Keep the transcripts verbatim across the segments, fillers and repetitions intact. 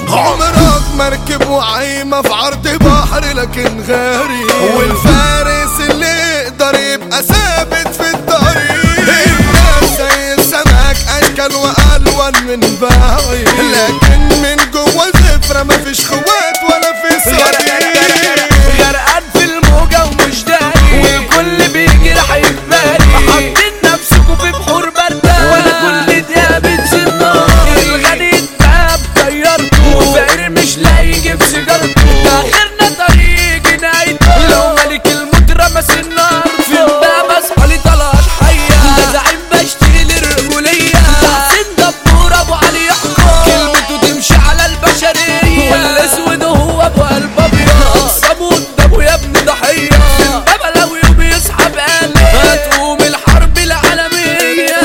عمرك مركب وعايمة في عرض بحر لكن غاري، والفارس اللي يقدر يبقى ثابت في الطريق. الناس زي السمك اشكال والوان من بعيد، لكن من جوه زفرة مفيش خوات ولا في صديق. غرقان في الموجة ومش داري، والكل بيجي رح يفاري، حاطين نفسكوا في بحور باردة والكل دقيقة بتزيد نار. الغني اتبقى بطيارته والفقير مش لاقي يجيب سيجارته، اخرنا طريق جنايته لو ملك الموت رمس النار. في بقى بصحى لي طلعت حية، ده زعيم بشتري للرجولية، تحسين دبور ابو علي يحكم، كلمته تمشي على البشرية، والاسود هو ابو قلب ابيض، صابوا قدامه يا ابن ضحية، البابا لو يوم يسحب قلبي هتقوم الحرب العالمية.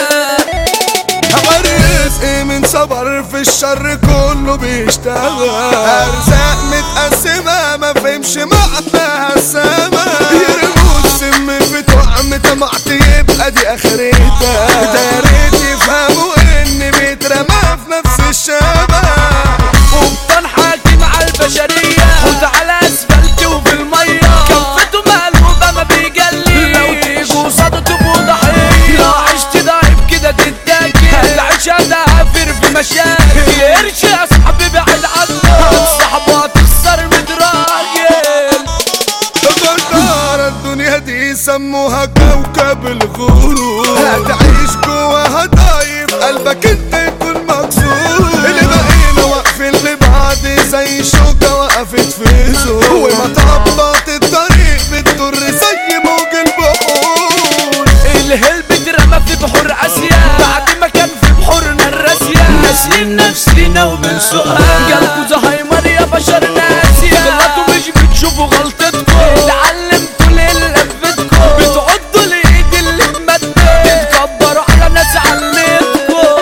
الرزق من صبر في الشر كله بيشتغل، ارزاق متقسمة ما فهمش معناها السما، يرموا السم في طعم طمعت يبقى دي اخرتها، ده يا ريت يفهموا ان بيترمى في نفس الشبه. قبطان حاكم على البشرية، خد على اسفلت وفي المية، كفته مقلوبة ما بيجلي، لو تيجوا قصاده تبقوا ضحية، لو عشت ضعيف كده تتاكل، العيشة تعافر في مشاكل، قرش يا صاحبي بعد عنه، صاحبه هتخسر متراجل. غدارة الدنيا دي سموها كوكب الغرور، هتعيش جواها ضايف قلبك انت يكون مكسور، اللي بقينا واقفين لبعض زي شوكة وقفت في زور، ومطبات الطريق بتضر زي موج البحور. الهلب اترمى في بحور اسيا بعد ما كان في بحورنا الراسية، ناسيين نفسينا وبنسوقها، جالكوا زهايمر يا بشر ناسية، غلطوا مش بتشوفوا غلطتكم، اتعلمتوا ليه لفتكم، بتعضوا الايد اللي اتمدت، تتكبروا على ناس علمتكم.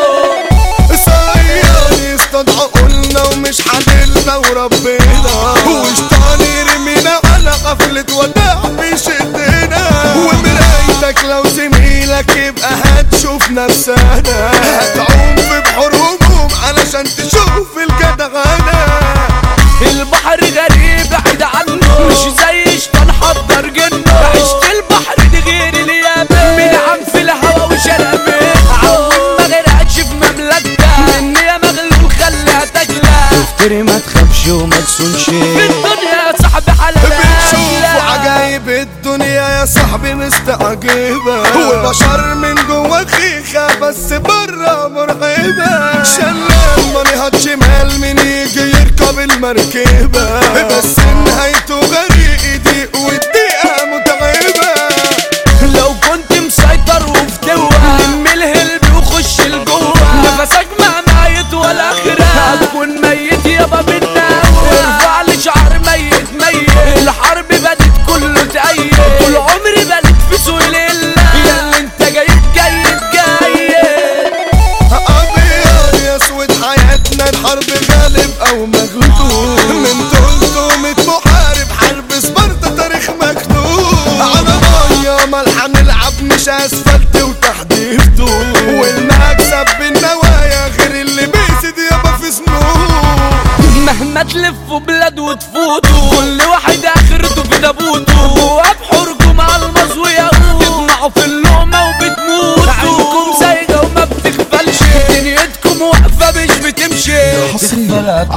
صياد يصطاد عقولنا ومش حللنا وربنا، وشطان يرمينا على غفلة وداع بيشدنا، ومرايتك لو زميلك يبقى هتشوف نفسنا، هتعوم في بحور هموم علشان تشوف الجدعنة. البحر غريب بعيد عنه، مش زي شطان حضر جنه، عشت البحر دي غير اليابان، من عم في الهوا وشربت، عوم ما غرقتش في مملكتها، مني يا مغلول خليها تجلى، افتري ما تخافش وما تصونش، في الدنيا يا صاحبي حلالة، بتشوفوا عجايب الدنيا يا صاحبي مستعجبة، والبشر من جوا خيخة بس برا مرعبة، شلال مريهات شمال من يجي يركب المركبة، بس نهايته غريق ضيق والدقيقة متعبة. لو كنت مسيطر وفتوة لم الهلب وخش لجوه، نفسك ما ميت ولا اخرة، هتكون ميت يابا بالناوة، ارفع لي شعر ميت ميت، الحرب بدت كله تأيد، طول عمري بلت في سوق لله، ياللي انت جايب جيد جيد. أبيض يا اسود حياتنا الحرب غالب او مغلوب، من تلتمية محارب حرب سبارتا تاريخ مكتوب، على مية ملحة نلعب مش اسفلت وتحديفته، والمكسب بالنوايا غير اللي بيسد يابا في سنوب. مهما تلفوا بلاد وتفوتوا كل واحد اخرته في تابوته، وابحركم على المظوي يقول تطمعوا في اللقمة وبتموتوا، عينكم زايغة وما بتغفلش، دنيتكم واقفة مش بتمشي، على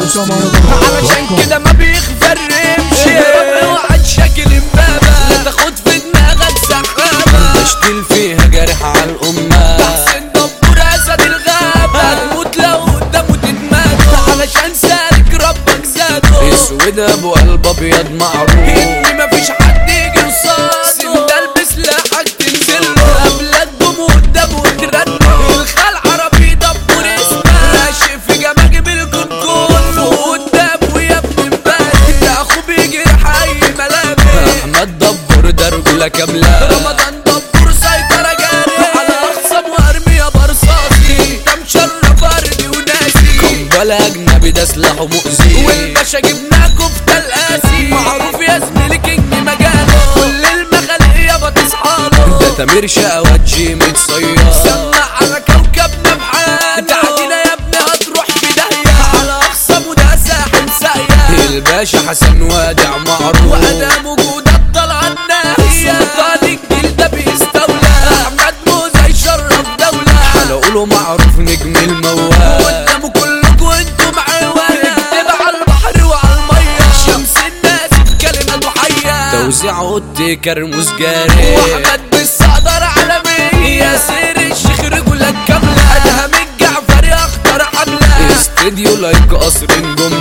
علشان كده ما بيخفرمش، اوعى شكل امبابة لا تاخد في دماغك سحابة، تشتيل فيها جارح على الامة، تحسين دبور اسد الغابة، هتموت لو قدامه تتمات، علشان سالك ربك زاده، اسود ابو قلب ابيض معروف، ان مفيش حد يجي قصاده، سندال بسلاحك تنزله، قبلك جم قدامه ترنه، الخال عربي دبور اسمه، ماشي في جماجم الكنكون، فوق قدامه يا ابن امبارح، ده اخوه بيجرح اي ملامح، احمد دبور ده رجولة كاملة، رمضان دبور سيطرة جارح، على اخصم وارمية برصاصي، انت مشرف ارضي وناسي، قنبلة اجنبي ده سلاحه مؤذي، والباشا جبناكوا في تلقاسي، معروف يا زميلي كينج مجاله، كل المخالق يابا تصحاله، ده تامر شقوات جيمي تصير، سمع على كوكبنا بحاله، تعدينا يا ابني هتروح في داهية، على اخصم الباشا حسن وادع معروف وأدام وجودك طلع الناهية سلطان الجيل ده بيستولى أحمد موزة يشرف دولة هنقوله معروف نجم الموال وقدامه كلكوا انتوا معاوانا نكتب على البحر وعلى المية شمس الناس بكلمات وحية توزيع اوضتي كرموز جاري واحمد بالصقدر عالمية ياسر الشيخ رجولك كاملة ادهم الجعفري اخطر حملة استديو لايك قصر نجوم